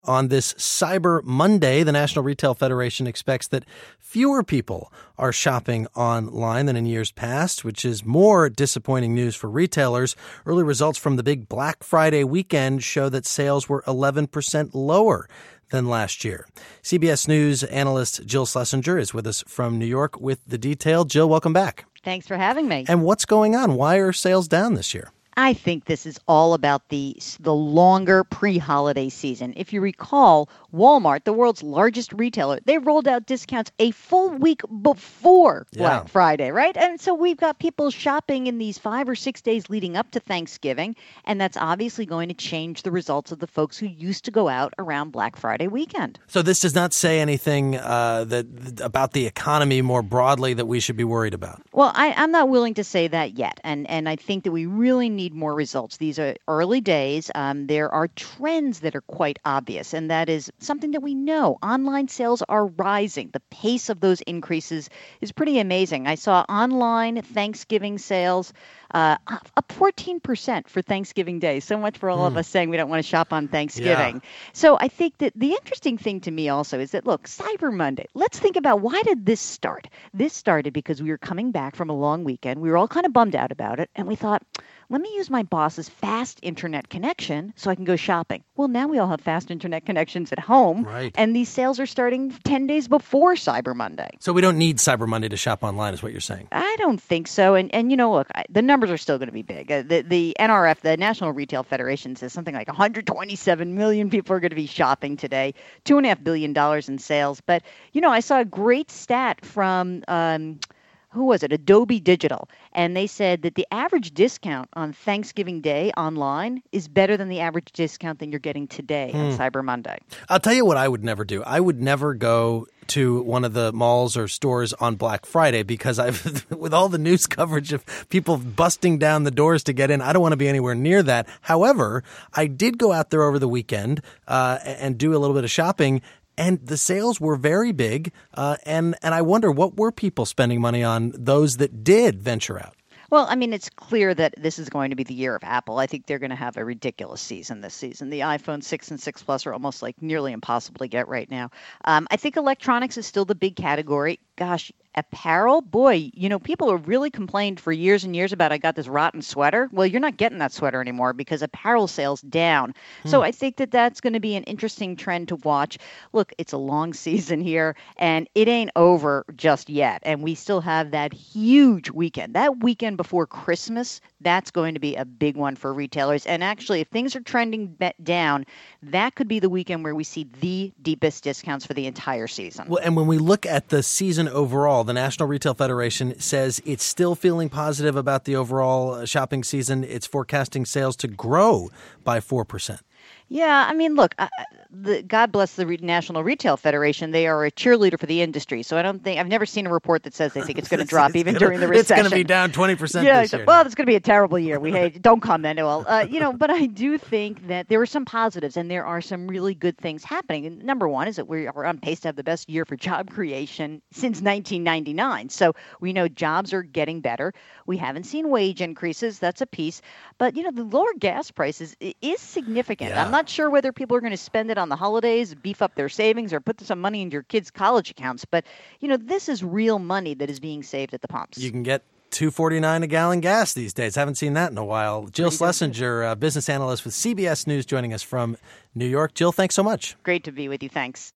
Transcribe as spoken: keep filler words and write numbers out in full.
On this Cyber Monday, the National Retail Federation expects that fewer people are shopping online than in years past, which is more disappointing news for retailers. Early results from the big Black Friday weekend show that sales were eleven percent lower than last year. C B S News analyst Jill Schlesinger is with us from New York with the detail. Jill, welcome back. Thanks for having me. And what's going on? Why are sales down this year? I think this is all about the the longer pre-holiday season. If you recall, Walmart, the world's largest retailer, they rolled out discounts a full week before Yeah. Black Friday, right? And so we've got people shopping in these five or six days leading up to Thanksgiving, and that's obviously going to change the results of the folks who used to go out around Black Friday weekend. So this does not say anything uh, that about the economy more broadly that we should be worried about. Well, I, I'm not willing to say that yet, and and I think that we really need more results. These are early days. Um, there are trends that are quite obvious, and that is something that we know. Online sales are rising. The pace of those increases is pretty amazing. I saw online Thanksgiving sales uh, up fourteen percent for Thanksgiving Day. So much for all mm. of us saying we don't want to shop on Thanksgiving. Yeah. So I think that the interesting thing to me also is that, look, Cyber Monday, let's think about why did this start? This started because we were coming back from a long weekend. We were all kind of bummed out about it, and we thought, let me use my boss's fast internet connection so I can go shopping. Well, now we all have fast internet connections at home, right. And these sales are starting ten days before Cyber Monday. So we don't need Cyber Monday to shop online is what you're saying? I don't think so. And, and you know, look, I, the numbers are still going to be big. Uh, the, the N R F, the National Retail Federation, says something like one hundred twenty-seven million people are going to be shopping today, two point five billion dollars in sales. But, you know, I saw a great stat from... Um, Who was it? Adobe Digital. And they said that the average discount on Thanksgiving Day online is better than the average discount that you're getting today on Cyber Monday. I'll tell you what I would never do. I would never go to one of the malls or stores on Black Friday because I've, with all the news coverage of people busting down the doors to get in, I don't want to be anywhere near that. However, I did go out there over the weekend uh, and do a little bit of shopping. And the sales were very big, uh, and, and I wonder, what were people spending money on, those that did venture out? Well, I mean, it's clear that this is going to be the year of Apple. I think they're going to have a ridiculous season this season. The iPhone six and six Plus are almost like nearly impossible to get right now. Um, I think electronics is still the big category. Gosh, apparel, boy, you know, people have really complained for years and years about I got this rotten sweater. Well, you're not getting that sweater anymore because apparel sales down. Hmm. So I think that that's going to be an interesting trend to watch. Look, it's a long season here, and it ain't over just yet. And we still have that huge weekend. That weekend before Christmas, that's going to be a big one for retailers. And actually, if things are trending down, that could be the weekend where we see the deepest discounts for the entire season. Well, and when we look at the season overall, the National Retail Federation says it's still feeling positive about the overall shopping season. It's forecasting sales to grow by four percent. Yeah, I mean, look, uh, the, God bless the Re- National Retail Federation. They are a cheerleader for the industry. So I don't think, I've never seen a report that says they think it's going to drop even gonna, during the recession. It's going to be down twenty percent yeah, this year. Well, it's going to be a terrible year. We hate, don't comment, Noel. Uh, you know, but I do think that there are some positives and there are some really good things happening. And number one is that we are on pace to have the best year for job creation since nineteen ninety-nine. So we know jobs are getting better. We haven't seen wage increases. That's a piece. But, you know, the lower gas prices is significant. Yeah. I'm not sure whether people are going to spend it on the holidays, beef up their savings, or put some money into your kids' college accounts. But, you know, this is real money that is being saved at the pumps. You can get two forty-nine a gallon gas these days. Haven't seen that in a while. Jill Pretty Schlesinger, uh, business analyst with C B S News, joining us from New York. Jill, thanks so much. Great to be with you. Thanks.